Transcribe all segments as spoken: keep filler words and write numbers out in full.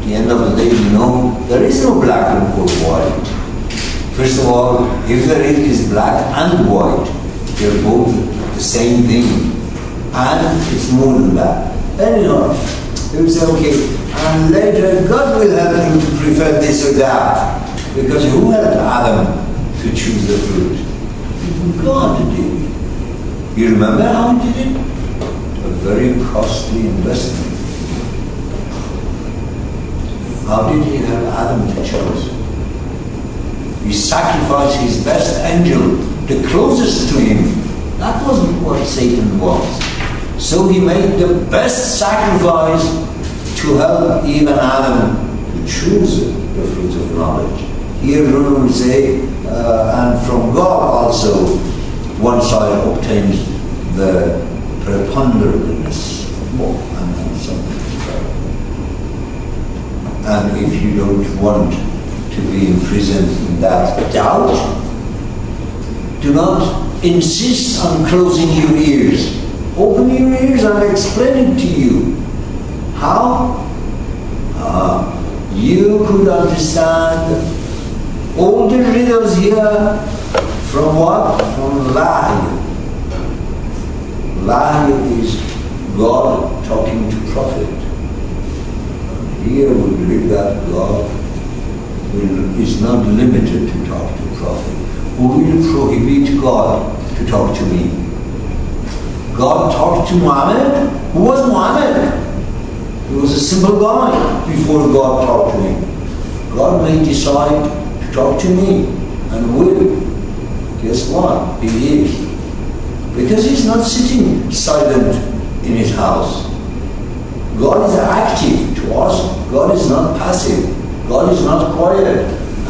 At the end of the day, you know, there is no black or white. First of all, if there is black and white, they're both the same thing. And it's more than that. Anyhow, they will say, okay, and later God will help you to prefer this or that. Because who helped Adam to choose the fruit? God did. You remember how he did it? A very costly investment. How did he help Adam to choose? He sacrificed his best angel, the closest to him. That wasn't what Satan was. So he made the best sacrifice to help even Adam to choose the fruit of knowledge. Here Runa will say, uh, and from God also, one side obtains the preponderance and something. And if you don't want to be imprisoned in that doubt, do not insist on closing your ears. Open your ears and explain it to you. How? Uh, you could understand all the riddles here from what? From Wahy. Wahy is God talking to prophet. And here we believe that God will, is not limited to talk to prophet. Who will prohibit God to talk to me? God talked to Muhammad. Who was Muhammad? He was a simple guy before God talked to him. God may decide to talk to me and will. Guess what? He is. Because he's not sitting silent in his house. God is active to us. God is not passive. God is not quiet.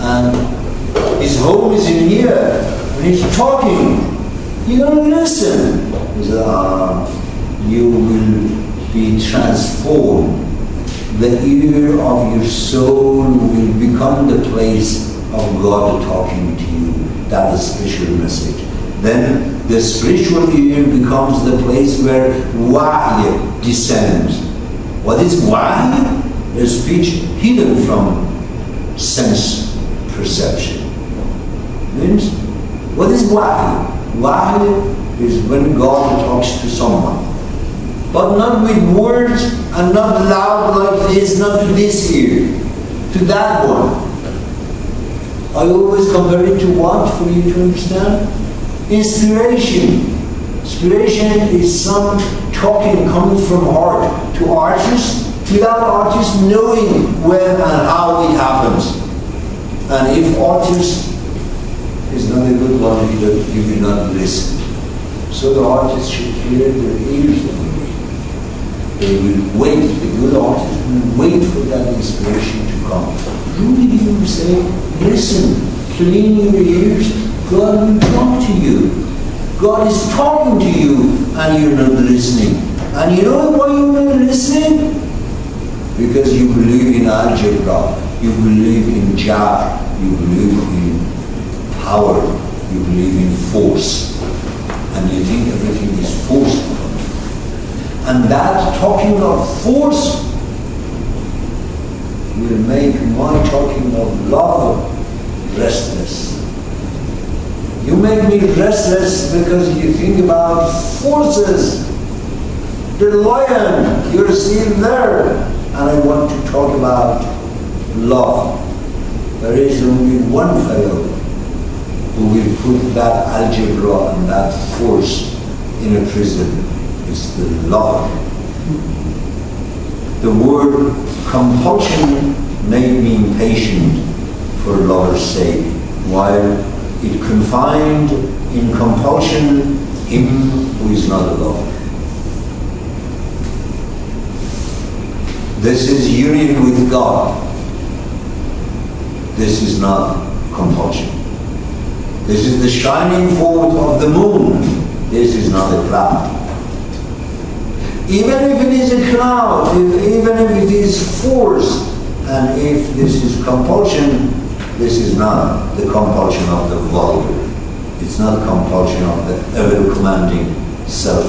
And his home is in here. And he's talking. You're going to listen. He said, ah, you will be transformed. The ear of your soul will become the place of God talking to you. That is special message. Then the spiritual ear becomes the place where Wahy descends. What is Wahy? The speech hidden from sense perception. Means, what is Wahy? Wahy is when God talks to someone. But not with words and not loud like this, not to this ear, to that one. I always compare it to what for you to understand? Inspiration. Inspiration is some talking coming from heart to artists without artists knowing when and how it happens. And if artist is not a good one, you will not listen. So the artist should clear their ears of it. They will wait, the good artist will wait for that inspiration to come. Really even say, listen, clean your ears, God will talk to you. God is talking to you and you're not listening. And you know why you're not listening? Because you believe in algebra, you believe in Jah, you believe in power, you believe in force. And you think everything is forceful. And that talking of force will make my talking of love restless. You make me restless because you think about forces. The lion, you're still there. And I want to talk about love. There is only one fellow who will put that algebra and that force in a prison. It's the love. The word compulsion may mean patient for lover's sake, while it confined in compulsion him who is not a lover. This is union with God. This is not compulsion. This is the shining forth of the moon. This is not a cloud. Even if it is a cloud, if, even if it is force, and if this is compulsion, this is not the compulsion of the vulgar. It's not compulsion of the ever-commanding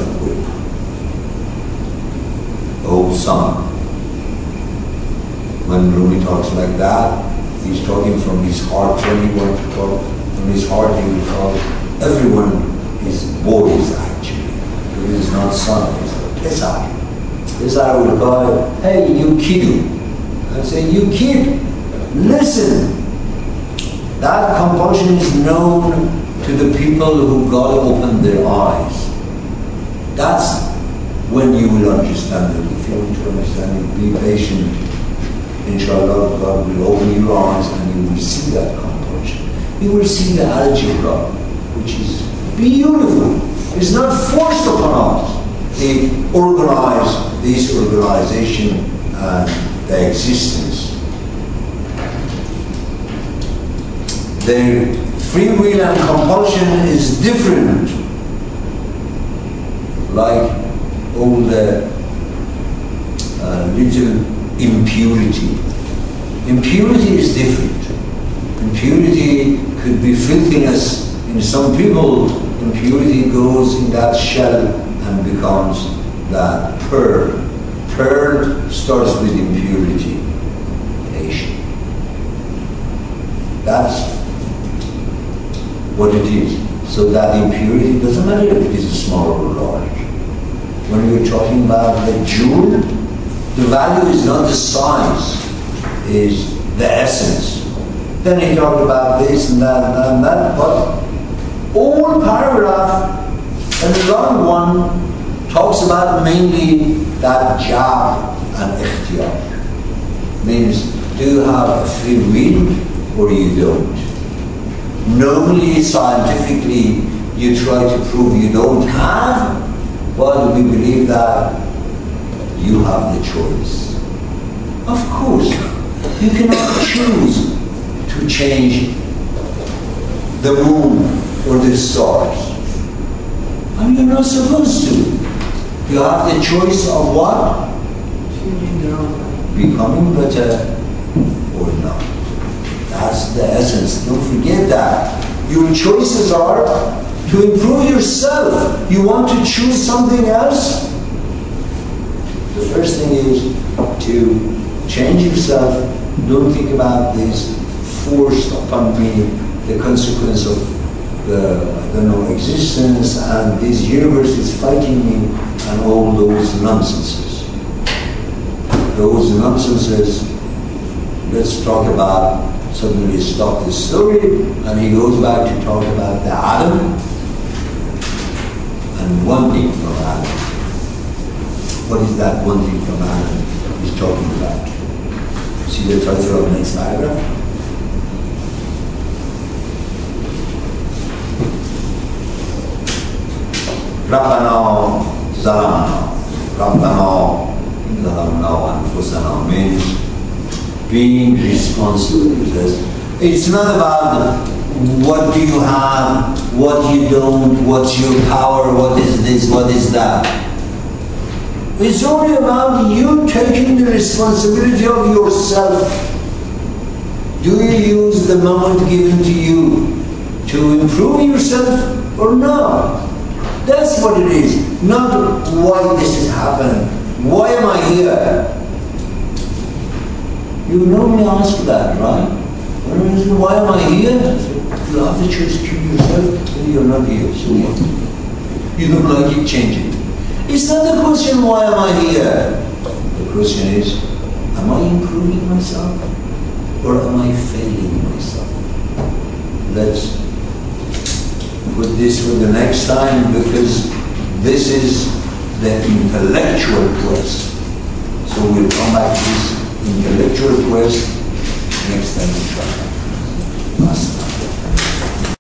self-will. O son, when Rumi talks like that, he's talking from his heart. When he wants to talk from his heart, he will talk. Everyone is boys actually. It is not son, it's Pesach. Pesach will call, hey, you kid. I say, you kid, listen. That compulsion is known to the people who God opened their eyes. That's when you will understand it. If you want to understand it, be patient. Inshallah, God will open your eyes and you will see that compulsion. You will see the algebra, which is beautiful. It's not forced upon us. They organize this organization and the existence. Their free will and compulsion is different. Like all the uh, little impurity. Impurity is different. Impurity could be filthiness. In some people, impurity goes in that shell and becomes that pearl. Pearl starts with impurity. Patient. That's what it is. So that impurity doesn't matter if it is small or large. When you're talking about the jewel, the value is not the size, is the essence. Then he talked about this and that and that and that, but all paragraph and the long one talks about mainly that jab and ikhtiyar. Means, do you have a free will or you don't? Normally, scientifically, you try to prove you don't have, but we believe that you have the choice. Of course, you cannot choose to change the moon or the stars. And you're not supposed to. You have the choice of what? Changing your own life. Becoming better or not. That's the essence. Don't forget that. Your choices are to improve yourself. You want to choose something else? The first thing is to change yourself. Don't think about this forced upon me, the consequence of the, I don't know, existence, and this universe is fighting me, and all those nonsenses. Those nonsenses, let's talk about, suddenly stop the story, and he goes back to talk about the Adam, and one thing from Adam. What is that one thing from Adam he's talking about? See the title of the next paragraph? Rabbana Zalamna. Rabbana Zalamna Anfusana means being responsible. It's not about what do you have, what you don't, what's your power, what is this, what is that. It's only about you taking the responsibility of yourself. Do you use the moment given to you to improve yourself or not? That's what it is. Not why this is happening. Why am I here? You normally ask that, right? Why am I here? You have the choice to kill yourself and you're not here. So what? You don't like it, change it. It's not the question, why am I here? The question is, am I improving myself or am I failing myself? Let's put this for the next time, because this is the intellectual quest. So we'll come back to this intellectual quest next time.